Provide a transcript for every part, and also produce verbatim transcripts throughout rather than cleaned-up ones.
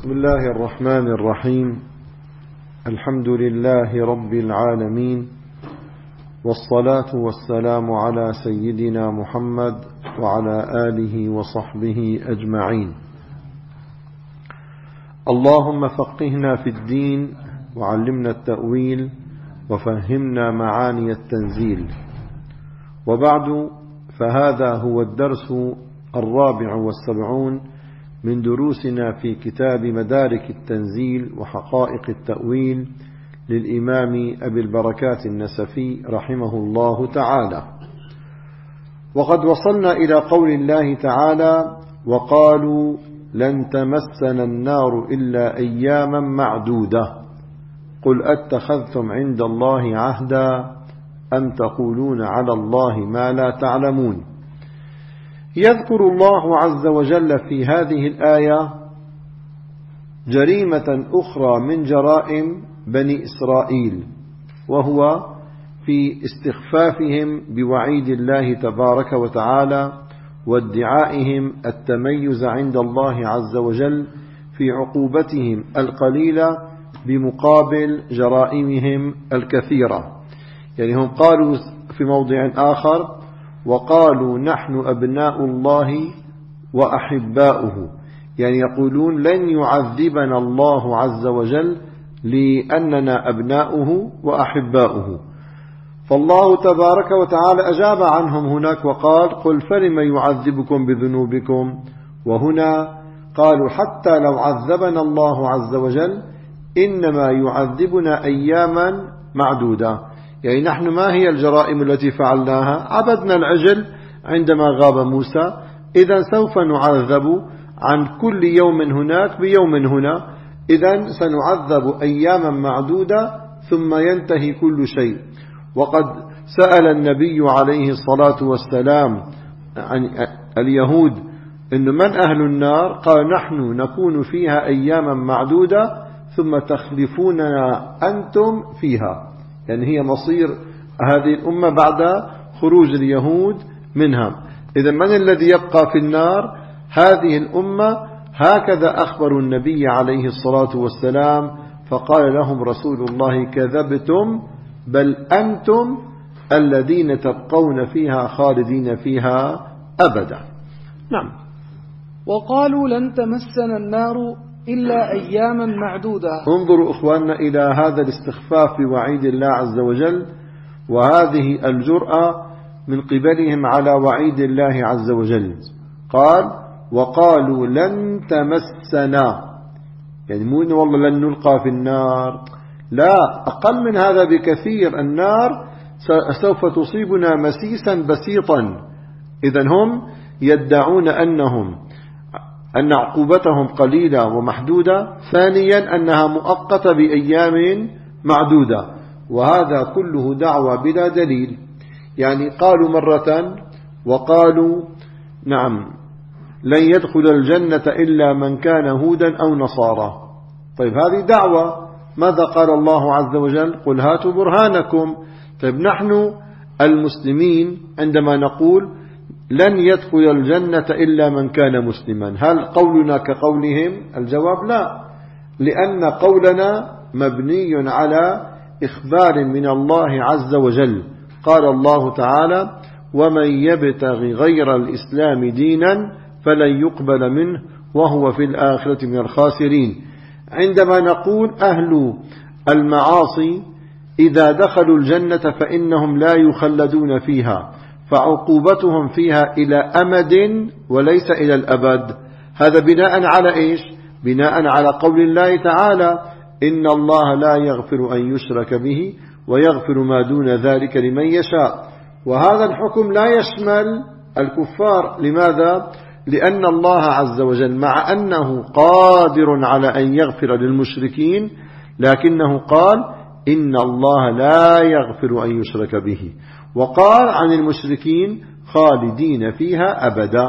بسم الله الرحمن الرحيم. الحمد لله رب العالمين، والصلاة والسلام على سيدنا محمد وعلى آله وصحبه أجمعين. اللهم فقهنا في الدين وعلمنا التأويل وفهمنا معاني التنزيل. وبعد، فهذا هو الدرس الرابع والسبعون من دروسنا في كتاب مدارك التنزيل وحقائق التأويل للإمام أبي البركات النسفي رحمه الله تعالى. وقد وصلنا إلى قول الله تعالى: وقالوا لن تمسنا النار إلا أياما معدودة قل أتخذتم عند الله عهدا أم تقولون على الله ما لا تعلمون. يذكر الله عز وجل في هذه الآية جريمة أخرى من جرائم بني إسرائيل، وهو في استخفافهم بوعيد الله تبارك وتعالى وادعائهم التميز عند الله عز وجل في عقوبتهم القليلة بمقابل جرائمهم الكثيرة. يعني هم قالوا في موضع آخر: وقالوا نحن أبناء الله وأحباؤه، يعني يقولون لن يعذبنا الله عز وجل لأننا أبناؤه وأحباؤه. فالله تبارك وتعالى أجاب عنهم هناك وقال: قل فلم يعذبكم بذنوبكم. وهنا قالوا حتى لو عذبنا الله عز وجل إنما يعذبنا أياما معدودة. يعني نحن ما هي الجرائم التي فعلناها؟ عبدنا العجل عندما غاب موسى، إذا سوف نعذب عن كل يوم هناك بيوم هنا، إذا سنعذب أياما معدودة ثم ينتهي كل شيء. وقد سأل النبي عليه الصلاة والسلام عن اليهود إن من أهل النار؟ قال: نحن نكون فيها أياما معدودة ثم تخلفوننا أنتم فيها. يعني هي مصير هذه الأمة بعد خروج اليهود منها. إذا من الذي يبقى في النار؟ هذه الأمة. هكذا أخبر النبي عليه الصلاة والسلام، فقال لهم رسول الله: كذبتم بل أنتم الذين تبقون فيها خالدين فيها أبدا. نعم. وقالوا لن تمسنا النار إلا أياما معدودة. انظروا إخواننا إلى هذا الاستخفاف بوعيد الله عز وجل، وهذه الجرأة من قبلهم على وعيد الله عز وجل. قال: وقالوا لن تمسنا، يعني مو إنه والله لن نلقى في النار، لا، أقل من هذا بكثير. النار سوف تصيبنا مسيسا بسيطا. إذن هم يدعون أنهم أن عقوبتهم قليلة ومحدودة، ثانيا أنها مؤقتة بأيام معدودة، وهذا كله دعوة بلا دليل. يعني قالوا مرة وقالوا نعم لن يدخل الجنة إلا من كان هودا أو نصارى. طيب هذه دعوة، ماذا قال الله عز وجل؟ قل هاتوا برهانكم. طيب نحن المسلمين عندما نقول لن يدخل الجنة إلا من كان مسلما، هل قولنا كقولهم؟ الجواب لا، لأن قولنا مبني على إخبار من الله عز وجل. قال الله تعالى: ومن يبتغي غير الإسلام دينا فلن يقبل منه وهو في الآخرة من الخاسرين. عندما نقول أهل المعاصي إذا دخلوا الجنة فإنهم لا يخلدون فيها، فعقوبتهم فيها إلى أمد وليس إلى الأبد. هذا بناء على إيش؟ بناء على قول الله تعالى: إن الله لا يغفر أن يشرك به ويغفر ما دون ذلك لمن يشاء. وهذا الحكم لا يشمل الكفار. لماذا؟ لأن الله عز وجل مع أنه قادر على أن يغفر للمشركين، لكنه قال: إن الله لا يغفر أن يشرك به، وقال عن المشركين: خالدين فيها أبدا.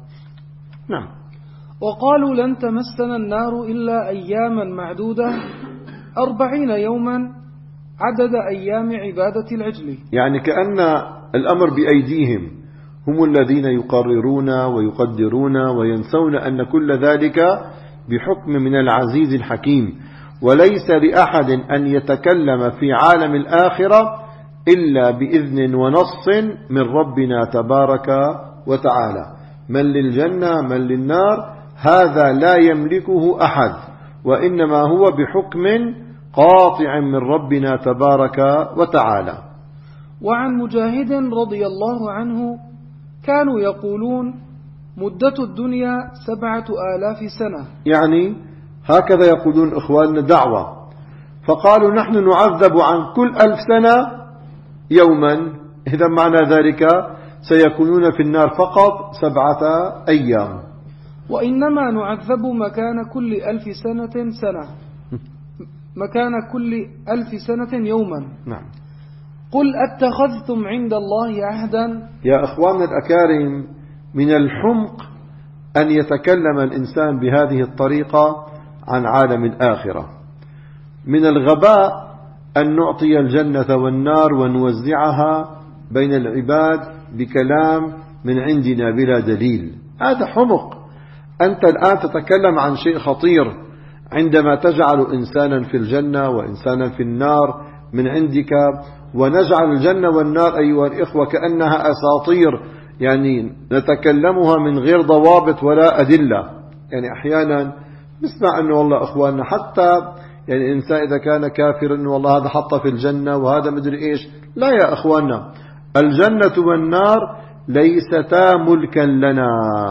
نعم. وقالوا لن تمسنا النار إلا أياما معدودة أربعين يوما عدد أيام عبادة العجل. يعني كأن الأمر بأيديهم، هم الذين يقررون ويقدرون وينسون أن كل ذلك بحكم من العزيز الحكيم، وليس لأحد أن يتكلم في عالم الآخرة إلا بإذن ونص من ربنا تبارك وتعالى. من للجنة من للنار هذا لا يملكه أحد، وإنما هو بحكم قاطع من ربنا تبارك وتعالى. وعن مجاهد رضي الله عنه كانوا يقولون مدة الدنيا سبعة آلاف سنة، يعني هكذا يقولون إخواننا دعوة، فقالوا نحن نعذب عن كل ألف سنة يوما، إذا معنى ذلك سيكونون في النار فقط سبعة أيام. وإنما نعذب مكان كل ألف سنة سنة مكان كل ألف سنة يوما. نعم. قل أتخذتم عند الله عهدا. يا أخواننا الأكارم، من الحمق أن يتكلم الإنسان بهذه الطريقة عن عالم الآخرة. من الغباء أن نعطي الجنة والنار ونوزعها بين العباد بكلام من عندنا بلا دليل. هذا حمق. أنت الآن تتكلم عن شيء خطير عندما تجعل إنسانا في الجنة وإنسانا في النار من عندك، ونجعل الجنة والنار أيها الإخوة كأنها أساطير يعني نتكلمها من غير ضوابط ولا أدلة. يعني أحيانا نسمع أنه والله أخواننا حتى يعني الإنسان إذا كان كافر أنه والله هذا حط في الجنة وهذا مدري إيش. لا يا أخواننا، الجنة والنار ليستا ملكا لنا،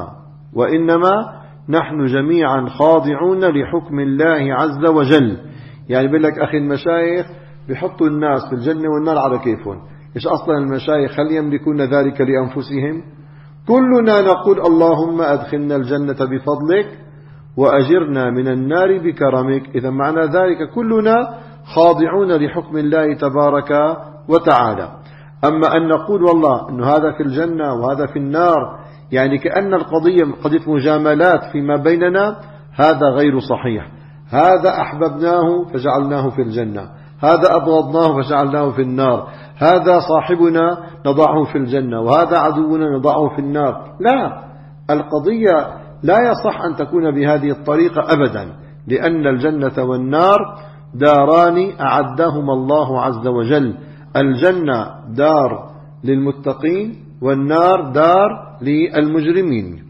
وإنما نحن جميعا خاضعون لحكم الله عز وجل. يعني بيقول لك أخي المشايخ بيحطوا الناس في الجنة والنار على كيفهم. إيش أصلا المشايخ هل يملكون ذلك لأنفسهم؟ كلنا نقول اللهم أدخلنا الجنة بفضلك وأجرنا من النار بكرمك. إذا معنى ذلك كلنا خاضعون لحكم الله تبارك وتعالى. أما أن نقول والله أنه هذا في الجنة وهذا في النار، يعني كأن القضية قضية مجاملات فيما بيننا، هذا غير صحيح. هذا أحببناه فجعلناه في الجنة، هذا أبغضناه فجعلناه في النار، هذا صاحبنا نضعه في الجنة وهذا عدونا نضعه في النار. لا، القضية لا يصح أن تكون بهذه الطريقة أبدا، لأن الجنة والنار داران أعدهما الله عز وجل. الجنة دار للمتقين والنار دار للمجرمين.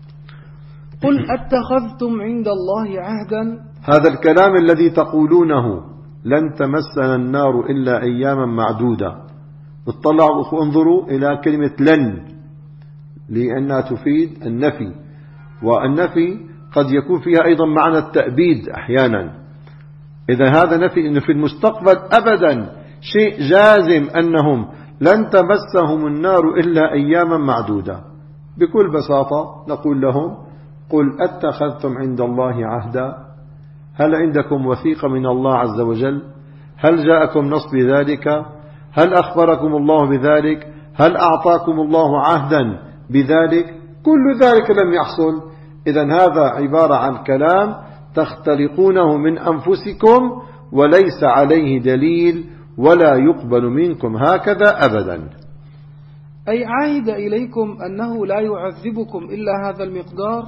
قل أتخذتم عند الله عهدا. هذا الكلام الذي تقولونه لن تمسنا النار إلا أياما معدودة، اطلعوا انظروا إلى كلمة لن، لأنها تفيد النفي، والنفي قد يكون فيها أيضا معنى التأبيد أحيانا. إذا هذا نفي أنه في المستقبل أبدا شيء جازم أنهم لن تمسهم النار إلا أياما معدودة. بكل بساطة نقول لهم قل أتخذتم عند الله عهدا؟ هل عندكم وثيقة من الله عز وجل؟ هل جاءكم نص بذلك؟ هل أخبركم الله بذلك؟ هل أعطاكم الله عهدا بذلك؟ كل ذلك لم يحصل. إذن هذا عبارة عن كلام تختلقونه من أنفسكم وليس عليه دليل ولا يقبل منكم هكذا أبدا. أي عاهد إليكم أنه لا يعذبكم إلا هذا المقدار،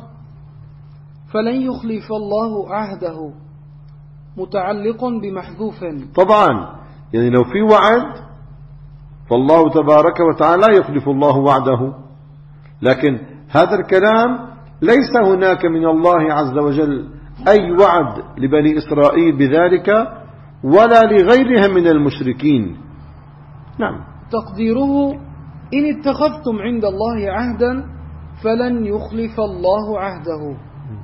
فلن يخلف الله عهده، متعلق بمحذوف. طبعا يعني لو في وعد فالله تبارك وتعالى لا يخلف الله وعده، لكن هذا الكلام ليس هناك من الله عز وجل أي وعد لبني إسرائيل بذلك ولا لغيرهم من المشركين. نعم. تقديره إن اتخذتم عند الله عهدا فلن يخلف الله عهده.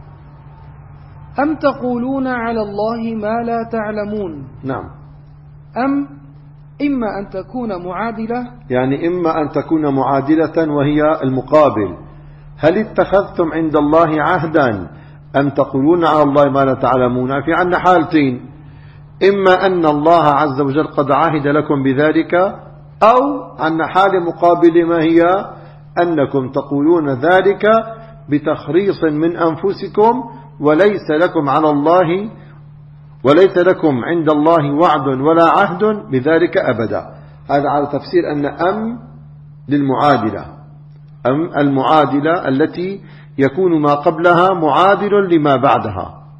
أم تقولون على الله ما لا تعلمون. نعم. أم إما أن تكون معادلة، يعني إما أن تكون معادلة وهي المقابل. هل اتخذتم عند الله عهدا أم تقولون على الله ما لا تعلمون؟ في عندنا حالتين، إما أن الله عز وجل قد عهد لكم بذلك، أو عن حال مقابل ما هي أنكم تقولون ذلك بتخريص من أنفسكم وليس لكم على الله وليس لكم عند الله وعد ولا عهد بذلك أبدا. هذا على تفسير أن أم للمعادلة، أم المعادلة التي يكون ما قبلها معادل لما بعدها.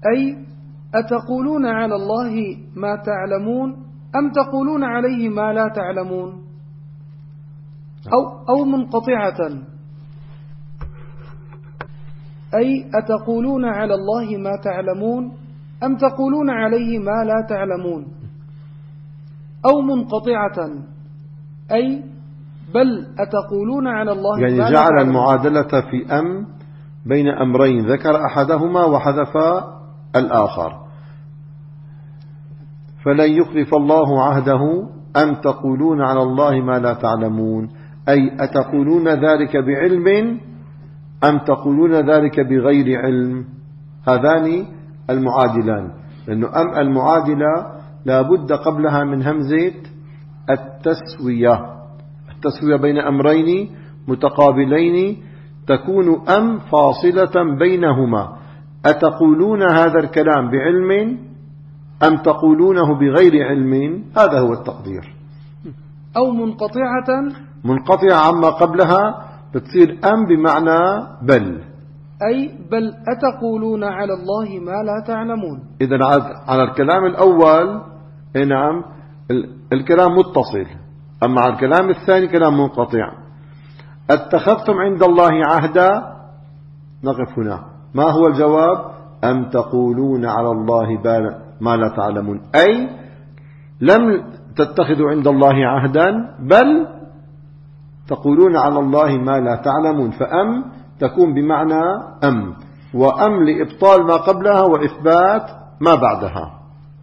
أي أتقولون على الله ما تعلمون أم تقولون عليه ما لا تعلمون أو, أو منقطعة أي أتقولون على الله ما تعلمون أم تقولون عليه ما لا تعلمون أو منقطعة أي بل أتقولون على الله يعني ما لا جعل تعلمون. المعادلة في أم بين أمرين، ذكر أحدهما وحذف الآخر. فلن يخلف الله عهده أم تقولون على الله ما لا تعلمون، أي أتقولون ذلك بعلم أم تقولون ذلك بغير علم. هذان المعادلان، لأنه أم المعادلة لا بد قبلها من همزة التسوية، التسوية بين أمرين متقابلين، تكون أم فاصلة بينهما. أتقولون هذا الكلام بعلم أم تقولونه بغير علم، هذا هو التقدير. أو منقطعة منقطعة عما قبلها بتصير أم بمعنى بل، أي بل أتقولون على الله ما لا تعلمون. إذن على الكلام الأول نعم الكلام متصل، أما على الكلام الثاني كلام منقطع. اتخذتم عند الله عهدا، نقف هنا. ما هو الجواب؟ أم تقولون على الله ما لا تعلمون، أي لم تتخذوا عند الله عهدا بل تقولون على الله ما لا تعلمون. فأم تكون بمعنى أم، وأم لإبطال ما قبلها وإثبات ما بعدها.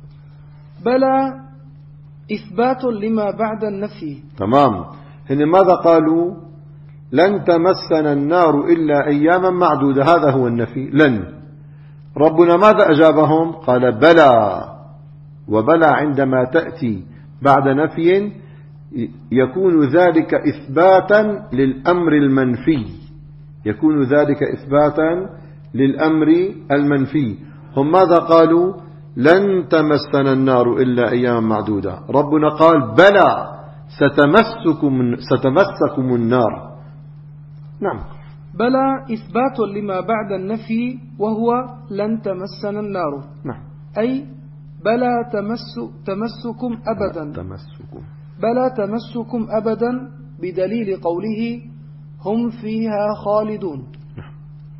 بلى إثبات لما بعد النفي. تمام. هن ماذا قالوا؟ لن تمسنا النار إلا أياما معدودة، هذا هو النفي لن. ربنا ماذا أجابهم؟ قال بلى. وبلى عندما تأتي بعد نفي يكون ذلك إثباتا للأمر المنفي، يكون ذلك إثباتا للأمر المنفي. هم ماذا قالوا؟ لن تمسنا النار إلا أياما معدودة. ربنا قال بلى ستمسكم, ستمسكم النار. نعم. بلى إثبات لما بعد النفي وهو لن تمسنا النار. نعم. أي بلى تمس تمسكم أبدا، تمسكم بلى تمسكم أبدا بدليل قوله هم فيها خالدون. نعم.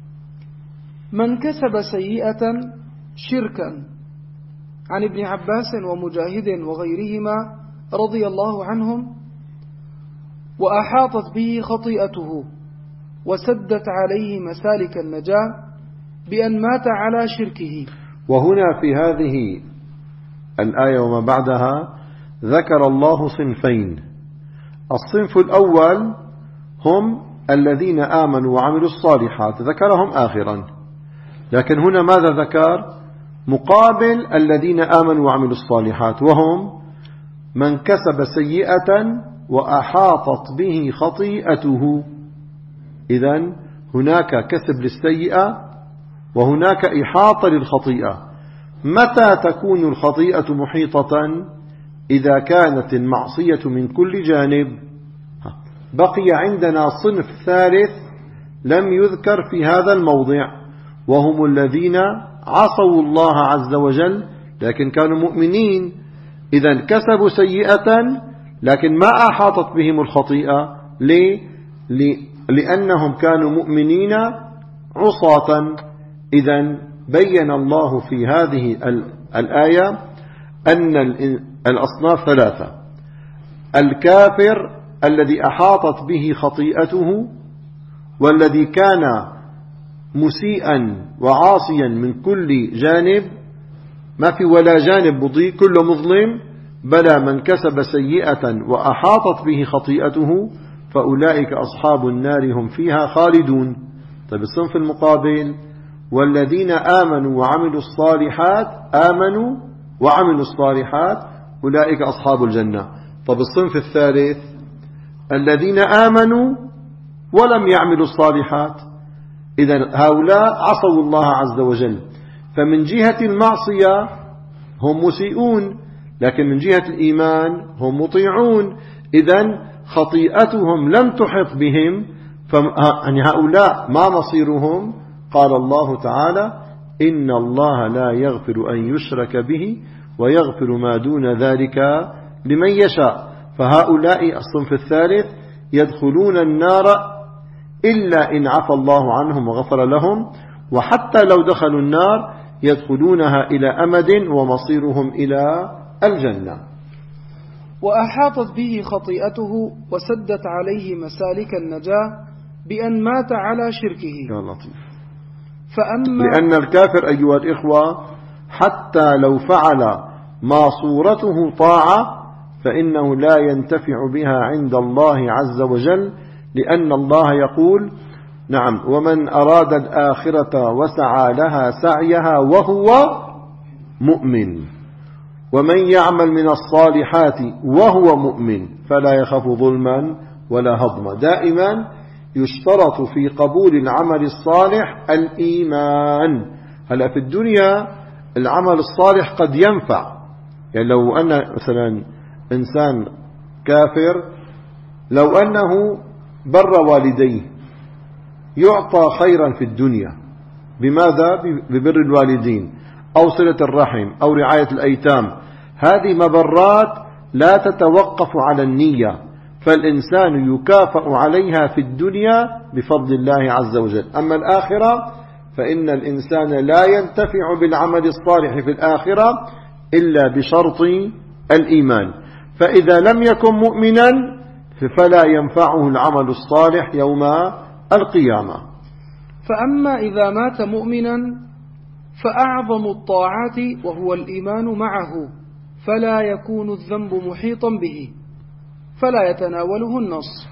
من كسب سيئة شركا. عن ابن عباس ومجاهد وغيرهما رضي الله عنهم، وأحاطت به خطيئته وسدت عليه مسالك النجاة بأن مات على شركه. وهنا في هذه الآية وما بعدها ذكر الله صنفين. الصنف الأول هم الذين آمنوا وعملوا الصالحات، ذكرهم آخرا، لكن هنا ماذا ذكر؟ مقابل الذين آمنوا وعملوا الصالحات، وهم من كسب سيئة وأحاطت به خطيئته. إذن هناك كسب للسيئة وهناك إحاطة للخطيئة. متى تكون الخطيئة محيطة؟ إذا كانت المعصية من كل جانب. بقي عندنا صنف ثالث لم يذكر في هذا الموضع، وهم الذين عصوا الله عز وجل لكن كانوا مؤمنين. إذن كسبوا سيئة لكن ما أحاطت بهم الخطيئة. ليه؟ لأنهم كانوا مؤمنين عصاة. إذن بين الله في هذه الآية أن الأصناف ثلاثة: الكافر الذي أحاطت به خطيئته، والذي كان مسيئا وعاصيا من كل جانب، ما في ولا جانب مضيء كله مظلم، بلى من كسب سيئة وأحاطت به خطيئته فأولئك أصحاب النار هم فيها خالدون. طيب الصنف المقابل: والذين آمنوا وعملوا الصالحات، آمنوا وعملوا الصالحات أولئك أصحاب الجنة. طيب الصنف الثالث: الذين آمنوا ولم يعملوا الصالحات. إذن هؤلاء عصوا الله عز وجل، فمن جهة المعصية هم مسيئون، لكن من جهة الإيمان هم مطيعون. إذن خطيئتهم لم تحط بهم، فهؤلاء ما مصيرهم؟ قال الله تعالى: إن الله لا يغفر أن يشرك به ويغفر ما دون ذلك لمن يشاء. فهؤلاء الصنف الثالث يدخلون النار إلا إن عفى الله عنهم وغفر لهم، وحتى لو دخلوا النار يدخلونها إلى أمد ومصيرهم إلى الجنة. وأحاطت به خطيئته وسدت عليه مسالك النجاة بأن مات على شركه. يا لطيف. فأما لأن الكافر أيها الإخوة حتى لو فعل ما صورته طاعة فإنه لا ينتفع بها عند الله عز وجل، لأن الله يقول نعم ومن أراد الآخرة وسعى لها سعيها وهو مؤمن ومن يعمل من الصالحات وهو مؤمن فلا يخاف ظلما ولا هضما. دائما يشترط في قبول العمل الصالح الإيمان. هلا في الدنيا العمل الصالح قد ينفع، يعني لو أن مثلا إنسان كافر لو أنه بر والديه يعطى خيرا في الدنيا. بماذا؟ ببر الوالدين أو صلة الرحم أو رعاية الأيتام. هذه مبرات لا تتوقف على النية، فالإنسان يكافأ عليها في الدنيا بفضل الله عز وجل. أما الآخرة فإن الإنسان لا ينتفع بالعمل الصالح في الآخرة إلا بشرط الإيمان. فإذا لم يكن مؤمنا فلا ينفعه العمل الصالح يوم القيامة. فأما إذا مات مؤمنا فأعظم الطاعات وهو الإيمان معه، فلا يكون الذنب محيطا به فلا يتناوله النص.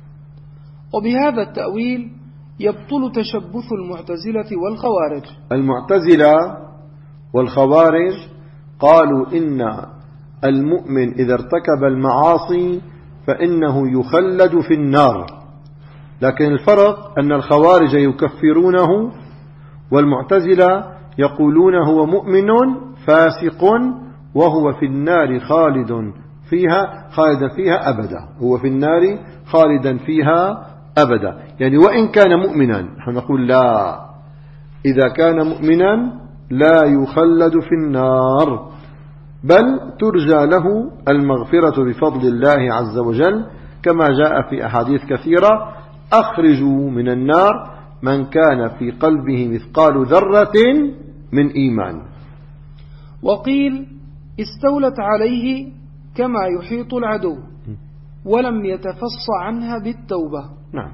وبهذا التأويل يبطل تشبث المعتزلة والخوارج. المعتزلة والخوارج قالوا إن المؤمن إذا ارتكب المعاصي فإنه يخلد في النار، لكن الفرق أن الخوارج يكفرونه والمعتزلة يقولون هو مؤمن فاسق وهو في النار خالد فيها خالدا فيها أبدا. هو في النار خالدا فيها أبدا، يعني وإن كان مؤمنا نحن نقول لا، إذا كان مؤمنا لا يخلد في النار بل ترجى له المغفرة بفضل الله عز وجل، كما جاء في أحاديث كثيرة أخرجوا من النار من كان في قلبه مثقال ذرة من إيمان. وقيل استولت عليه كما يحيط العدو ولم يتفص عنها بالتوبة. نعم.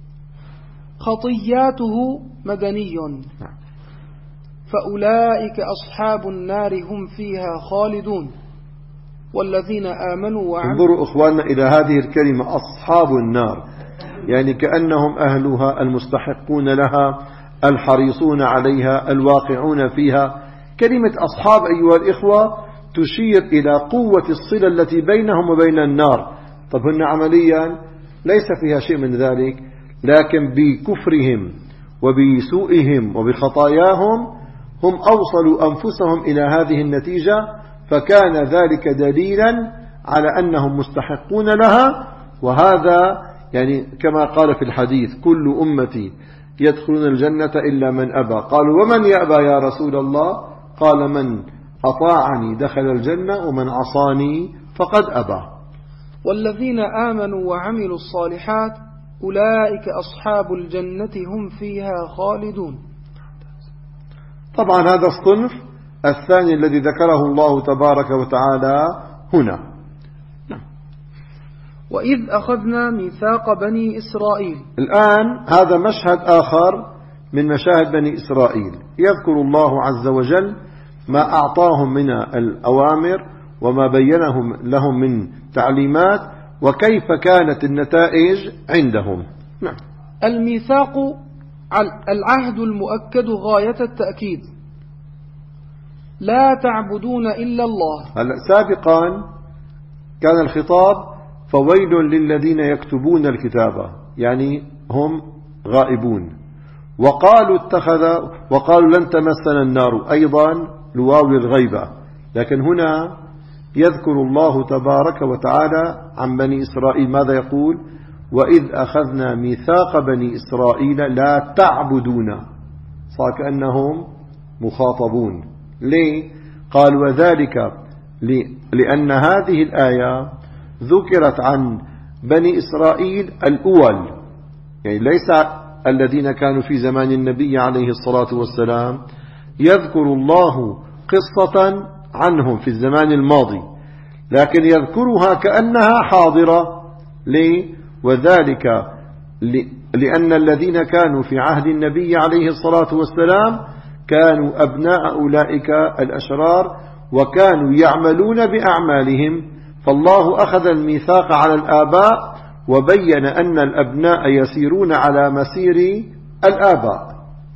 خطياته مدني. نعم. فأولئك أصحاب النار هم فيها خالدون والذين آمنوا وعملوا. انظروا إخواننا إلى هذه الكلمة أصحاب النار، يعني كأنهم أهلها المستحقون لها الحريصون عليها الواقعون فيها. كلمة أصحاب أيها الإخوة تشير إلى قوة الصلة التي بينهم وبين النار. طب هن عمليا ليس فيها شيء من ذلك، لكن بكفرهم وبسوءهم وبخطاياهم هم أوصلوا أنفسهم إلى هذه النتيجة، فكان ذلك دليلا على أنهم مستحقون لها. وهذا يعني كما قال في الحديث كل أمتي يدخلون الجنة إلا من أبى. قالوا ومن يأبى يا رسول الله؟ قال من أطاعني دخل الجنة ومن عصاني فقد أبى. والذين آمنوا وعملوا الصالحات أولئك أصحاب الجنة هم فيها خالدون. طبعا هذا الصنف الثاني الذي ذكره الله تبارك وتعالى هنا. وإذ أخذنا ميثاق بني إسرائيل. الآن هذا مشهد آخر من مشاهد بني إسرائيل، يذكر الله عز وجل ما أعطاهم من الأوامر وما بينهم لهم من تعليمات وكيف كانت النتائج عندهم. نعم. الميثاق العهد المؤكد غاية التأكيد، لا تعبدون إلا الله. هلا سابقا كان الخطاب فويل للذين يكتبون الكتابة، يعني هم غائبون. وقالوا اتخذ وقالوا لن تمسنا النار، أيضا لواو للغيبة. لكن هنا يذكر الله تبارك وتعالى عن بني إسرائيل ماذا يقول؟ وإذ أخذنا ميثاق بني إسرائيل لا تعبدون، صار كأنهم مخاطبون. ليه؟ قال وذلك لأن هذه الآية ذكرت عن بني إسرائيل الأول، يعني ليس الذين كانوا في زمان النبي عليه الصلاة والسلام، يذكر الله قصة عنهم في الزمان الماضي لكن يذكرها كأنها حاضرة. ليه؟ وذلك لأن الذين كانوا في عهد النبي عليه الصلاة والسلام كانوا أبناء أولئك الأشرار وكانوا يعملون بأعمالهم، فالله أخذ الميثاق على الآباء وبين أن الأبناء يسيرون على مسير الآباء.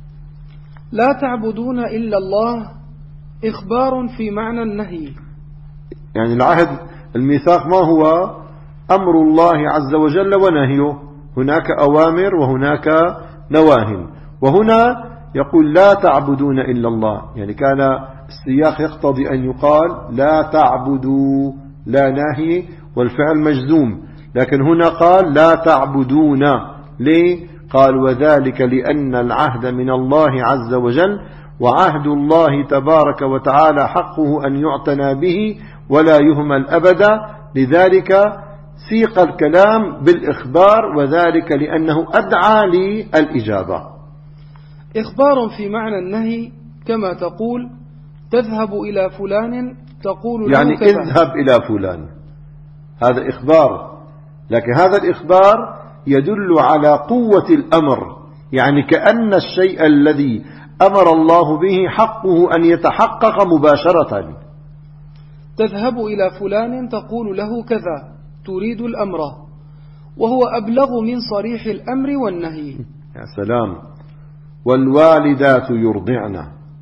لا تعبدون إلا الله إخبار في معنى النهي، يعني العهد الميثاق ما هو؟ أمر الله عز وجل ونهيه، هناك أوامر وهناك نواهي، وهنا يقول لا تعبدون إلا الله، يعني كان السياق يقتضي أن يقال لا تعبدوا، لا ناهي والفعل مجزوم، لكن هنا قال لا تعبدون. ليه؟ قال وذلك لأن العهد من الله عز وجل، وعهد الله تبارك وتعالى حقه أن يعتنى به ولا يهمل أبدا، لذلك سيق الكلام بالإخبار، وذلك لأنه أدعى للإجابة. إخبار في معنى النهي كما تقول تذهب إلى فلان تقول له يعني كذا. اذهب إلى فلان، هذا إخبار، لكن هذا الإخبار يدل على قوة الأمر، يعني كأن الشيء الذي أمر الله به حقه أن يتحقق مباشرة. تذهب إلى فلان تقول له كذا، تريد الأمر، وهو أبلغ من صريح الأمر والنهي. يا سلام. والوالدات يرضعن،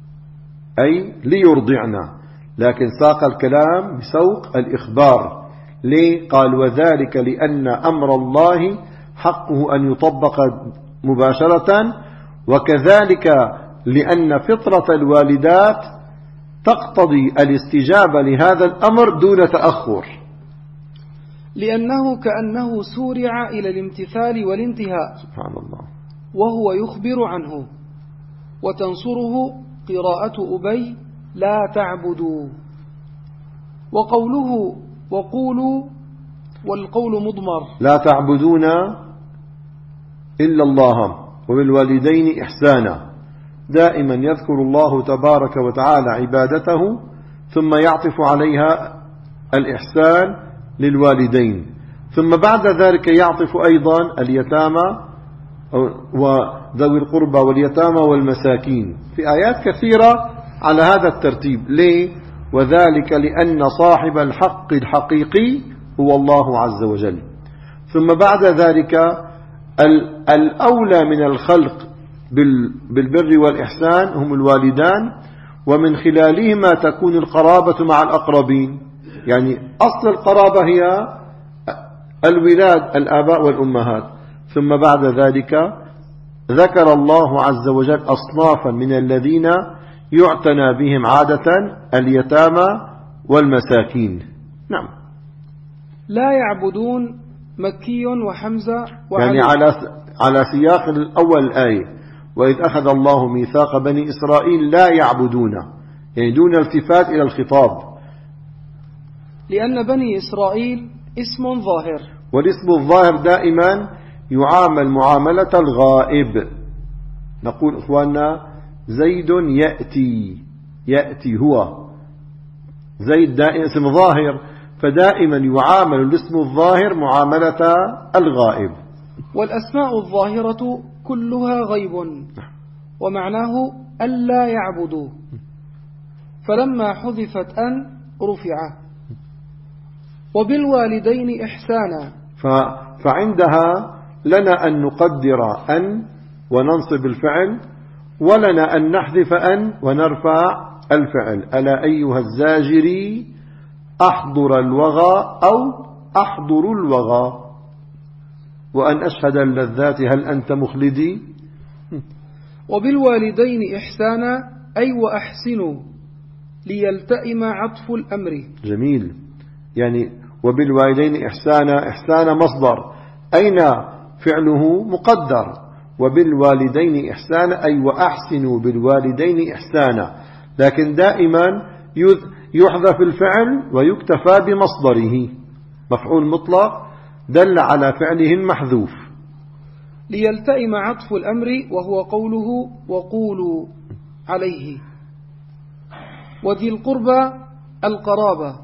أي ليرضعن، لكن ساق الكلام بسوق الإخبار. ليه؟ قال وذلك لأن أمر الله حقه أن يطبق مباشرة، وكذلك لأن فطرة الوالدات تقتضي الاستجابة لهذا الأمر دون تأخر، لأنه كأنه سورع إلى الامتثال والانتهاء سبحان الله، وهو يخبر عنه. وتنصره قراءة أبي لا تعبدوا، وقوله وقولوا والقول مضمر لا تعبدون إلا الله وبالوالدين إحسانا. دائما يذكر الله تبارك وتعالى عبادته ثم يعطف عليها الإحسان للوالدين، ثم بعد ذلك يعطف أيضا اليتامى وذوي القربى واليتامى والمساكين في آيات كثيرة على هذا الترتيب. ليه؟ وذلك لأن صاحب الحق الحقيقي هو الله عز وجل. ثم بعد ذلك الأولى من الخلق بالبر والإحسان هم الوالدان، ومن خلالهما تكون القرابة مع الأقربين، يعني أصل القرابة هي الولاد الآباء والأمهات. ثم بعد ذلك ذكر الله عز وجل أصنافا من الذين يعتنى بهم عادة اليتامى والمساكين. نعم. لا يعبدون مكي وحمزة وعلي. يعني على على سياق الأول الآية وإذ أخذ الله ميثاق بني إسرائيل لا يعبدون، يعني دون التفات إلى الخطاب، لأن بني إسرائيل اسم ظاهر، والاسم الظاهر دائما يعامل معاملة الغائب. نقول إخواننا زيد يأتي، يأتي هو زيد دائما اسم ظاهر، فدائما يعامل الاسم الظاهر معاملة الغائب. والأسماء الظاهرة كلها غيب، ومعناه ألا يعبدوا، فلما حذفت أن رفع. وبالوالدين إحسانا، فعندها لنا أن نقدر أن وننصب الفعل، ولنا أن نحذف أن ونرفع الفعل. ألا أيها الزاجري أحضر الوغى أو أحضر الوغى، وأن أشهد اللذات هل أنت مخلدي. وبالوالدين إحسانا أي وأحسنوا، ليلتئم عطف الأمر. جميل. يعني وبالوالدين إحسانا، إحسان مصدر أين فعله مقدر، وبالوالدين إحسانا، أي وأحسنوا بالوالدين إحسانا، لكن دائما يحذف الفعل ويكتفى بمصدره، مفعول مطلق دل على فعله المحذوف، ليلتئم عطف الأمر وهو قوله وقولوا عليه. وذي القربى القرابة،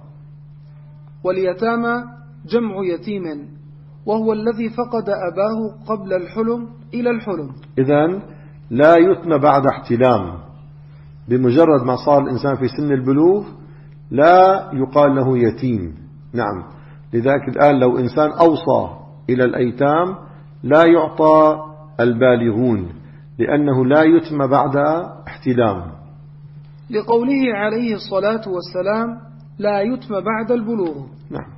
واليتامى جمع يتيم، وهو الذي فقد أباه قبل الحلم إلى الحلم. إذن لا يتم بعد احتلام، بمجرد ما صار الإنسان في سن البلوغ لا يقال له يتيم. نعم، لذلك الآن لو إنسان أوصى إلى الأيتام لا يعطى البالغون، لأنه لا يتم بعد احتلام، لقوله عليه الصلاة والسلام لا يتم بعد البلوغ. نعم.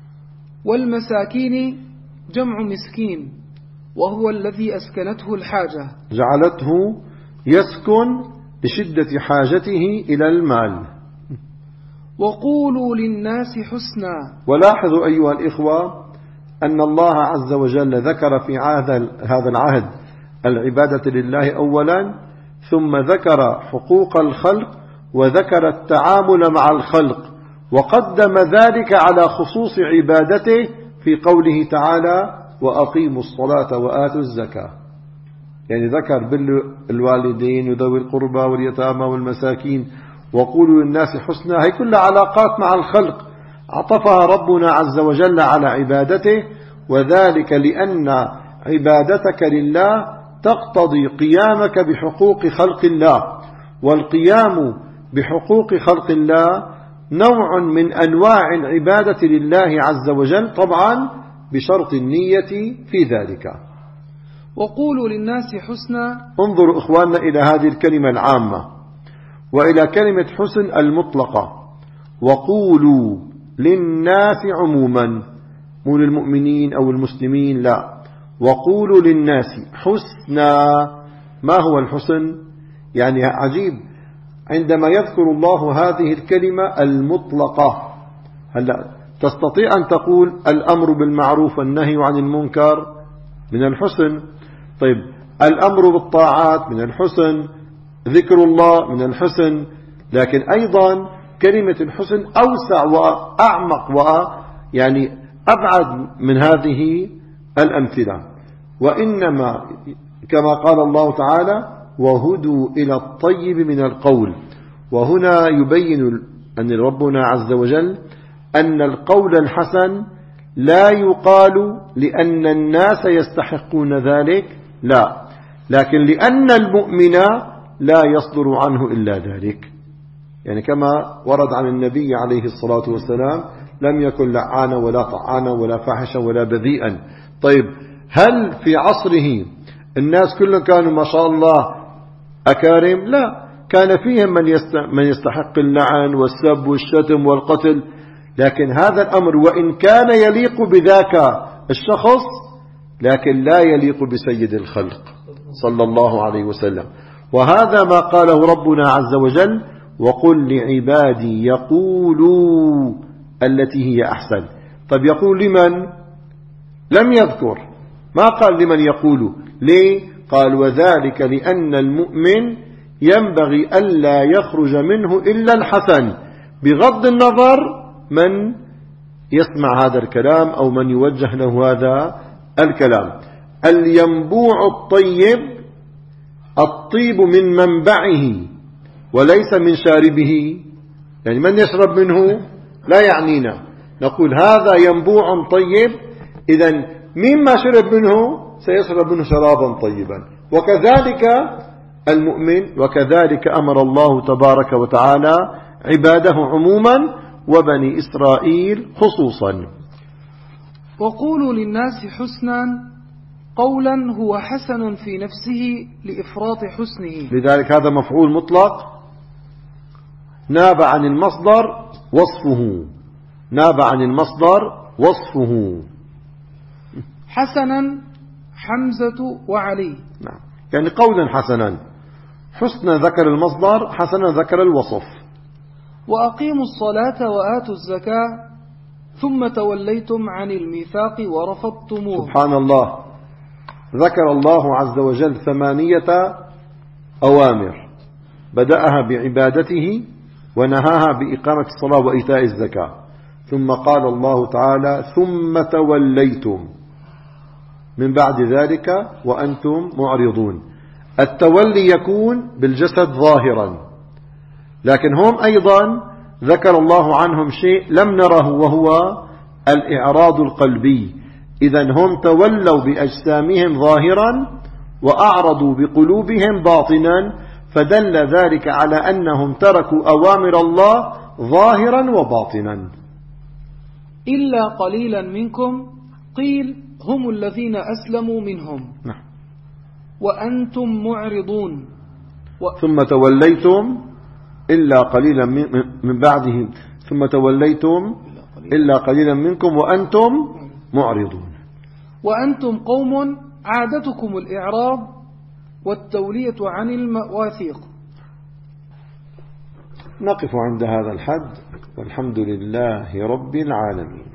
والمساكين جمع مسكين، وهو الذي أسكنته الحاجة، جعلته يسكن لشدة حاجته إلى المال. وقولوا للناس حسنا. ولاحظوا أيها الإخوة أن الله عز وجل ذكر في هذا العهد العبادة لله أولا، ثم ذكر حقوق الخلق وذكر التعامل مع الخلق، وقدم ذلك على خصوص عبادته في قوله تعالى وأقيموا الصلاة وآتوا الزكاة. يعني ذكر بالوالدين وذوي القربى واليتامى والمساكين وقولوا للناس حسنا، هي كلها علاقات مع الخلق عطفها ربنا عز وجل على عبادته، وذلك لأن عبادتك لله تقتضي قيامك بحقوق خلق الله، والقيام بحقوق خلق الله نوع من أنواع العبادة لله عز وجل، طبعا بشرط النية في ذلك. وقولوا للناس حسنا. انظروا إخواننا إلى هذه الكلمة العامة وإلى كلمة حسن المطلقة. وقولوا للناس عموما، مو للمؤمنين أو المسلمين، لا، وقولوا للناس حسنا. ما هو الحسن؟ يعني عجيب عندما يذكر الله هذه الكلمة المطلقة. هلا تستطيع أن تقول الأمر بالمعروف والنهي عن المنكر من الحسن، طيب الأمر بالطاعات من الحسن، ذكر الله من الحسن، لكن أيضا كلمة الحسن أوسع وأعمق ويعني أبعد من هذه الأمثلة. وإنما كما قال الله تعالى وهدوا إلى الطيب من القول، وهنا يبين أن ربنا عز وجل أن القول الحسن لا يقال لأن الناس يستحقون ذلك، لا، لكن لأن المؤمن لا يصدر عنه إلا ذلك. يعني كما ورد عن النبي عليه الصلاة والسلام لم يكن لعانا ولا طعانا ولا فاحشا ولا بذيئا. طيب هل في عصره الناس كلهم كانوا ما شاء الله أكارم؟ لا، كان فيهم من يستحق اللعن والسب والشتم والقتل، لكن هذا الأمر وإن كان يليق بذاك الشخص لكن لا يليق بسيد الخلق صلى الله عليه وسلم. وهذا ما قاله ربنا عز وجل وقل لعبادي يقولوا التي هي أحسن. طب يقول لمن؟ لم يذكر، ما قال لمن يقول. ليه؟ قال وذلك لأن المؤمن ينبغي ألا يخرج منه إلا الحسن، بغض النظر من يسمع هذا الكلام أو من يوجه له هذا الكلام. الينبوع الطيب الطيب من منبعه وليس من شاربه، يعني من يشرب منه لا يعنينا، نقول هذا ينبوع طيب، إذن مما شرب منه سيشرب منه شرابا طيبا. وكذلك المؤمن، وكذلك أمر الله تبارك وتعالى عباده عموما وبني إسرائيل خصوصا. وقولوا للناس حسنا قولا هو حسن في نفسه لإفراط حسنه، لذلك هذا مفعول مطلق ناب عن المصدر وصفه، ناب عن المصدر وصفه. حسنا حمزة وعلي، نعم، يعني قولا حسنا، حسنا ذكر المصدر، حسنا ذكر الوصف. وأقيموا الصلاة وآتوا الزكاة ثم توليتم عن الميثاق ورفضتموه. سبحان الله، ذكر الله عز وجل ثمانية أوامر، بدأها بعبادته ونهاها بإقامة الصلاة وإيتاء الزكاة، ثم قال الله تعالى ثم توليتم من بعد ذلك وأنتم معرضون. التولي يكون بالجسد ظاهرا، لكن هم أيضا ذكر الله عنهم شيء لم نره وهو الإعراض القلبي. إذن هم تولوا بأجسامهم ظاهرا وأعرضوا بقلوبهم باطنا، فدل ذلك على أنهم تركوا أوامر الله ظاهرا وباطنا. إلا قليلا منكم قيل هم الذين أسلموا منهم. نعم. وأنتم معرضون و... ثم توليتم إلا قليلا من بعدهم ثم توليتم إلا قليلا منكم وأنتم معرضون. وأنتم قوم عادتكم الإعراض والتولية عن المواثيق. نقف عند هذا الحد، والحمد لله رب العالمين.